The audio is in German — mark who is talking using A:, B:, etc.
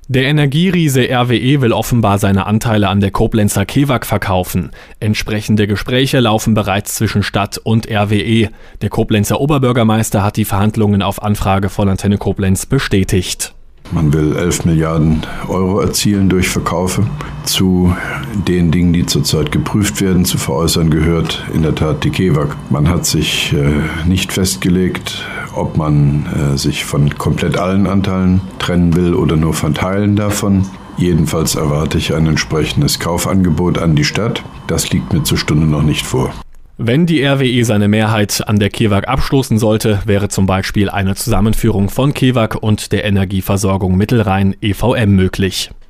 A: Der Energieriese RWE will offenbar seine Anteile an der Koblenzer Kewag verkaufen. Entsprechende Gespräche laufen bereits zwischen Stadt und RWE. Der Koblenzer Oberbürgermeister hat die Verhandlungen auf Anfrage von Antenne Koblenz bestätigt.
B: Man will 11 Milliarden Euro erzielen durch Verkaufe. Zu den Dingen, die zurzeit geprüft werden, zu veräußern gehört in der Tat die Kewag. Man hat sich nicht festgelegt, ob man sich von komplett allen Anteilen trennen will oder nur von Teilen davon. Jedenfalls erwarte ich ein entsprechendes Kaufangebot an die Stadt. Das liegt mir zur Stunde noch nicht vor.
A: Wenn die RWE seine Mehrheit an der Kewag abstoßen sollte, wäre zum Beispiel eine Zusammenführung von Kewag und der Energieversorgung Mittelrhein EVM möglich.